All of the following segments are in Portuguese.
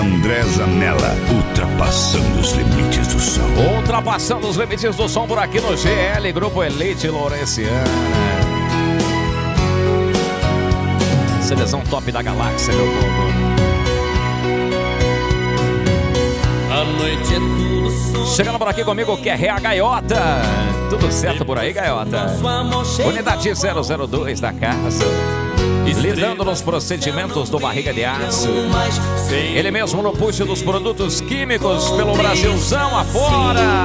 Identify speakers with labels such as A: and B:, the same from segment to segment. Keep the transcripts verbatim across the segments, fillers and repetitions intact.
A: André Zanella, ultrapassando os limites do som.
B: Ultrapassando os limites do som por aqui no G L, Grupo Elite Lourenciana. Seleção top da galáxia, meu povo.
C: A noite é tudo som.
B: Chegando por aqui comigo, que é a Gaiota. Tudo certo por aí, Gaiota? Unidade zero zero dois da casa. Lidando nos procedimentos do Barriga de Aço. Ele mesmo no puxo dos produtos químicos pelo Brasilzão afora.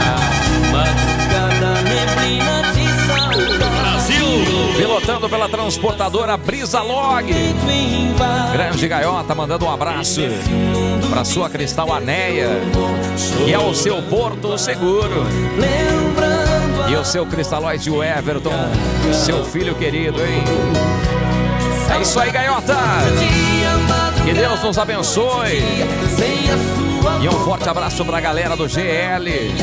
C: Brasil!
B: Pilotando pela transportadora Brisa Log. Grande Gaiota, mandando um abraço para sua Cristal Anéia, que é o seu porto seguro. E o seu Cristalóide o Everton, seu filho querido, hein? É isso aí, Gaiota. Que Deus nos abençoe. E um forte abraço pra galera do G L,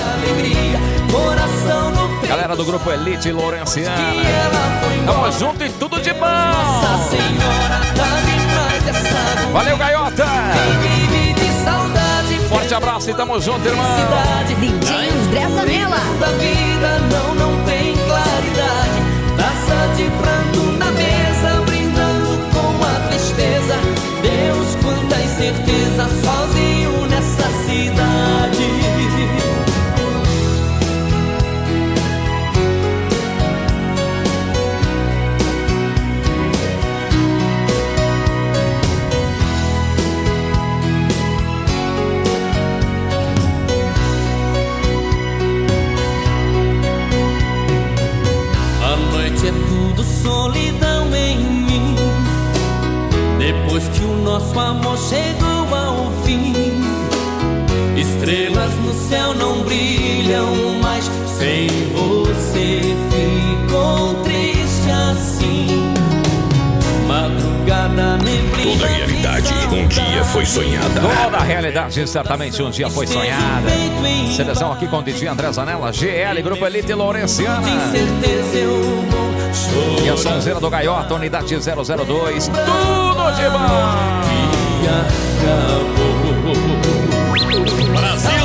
B: galera do Grupo Elite Lourenciana. Tamo junto e tudo de bom. Valeu, Gaiota. Forte abraço e tamo junto, irmão.
D: D J André Zanella.
E: Da vida não, não tem claridade. Taça de pranto na mesa, brindando com a tristeza. Deus, quantas certezas, sozinho nessa cidade. É tudo solidão em mim. Depois que o nosso amor chegou ao fim, estrelas no céu não brilham mais. Sem você ficou triste assim. Madrugada neblina.
A: Toda realidade um dia foi sonhada.
B: Toda a realidade certamente um dia foi sonhada. Seleção aqui com o D J André Zanella, G L, Grupo Elite Lourenciana. E a sonzeira do Gaiota, unidade zero zero dois. Tudo de bom.
C: Brasil!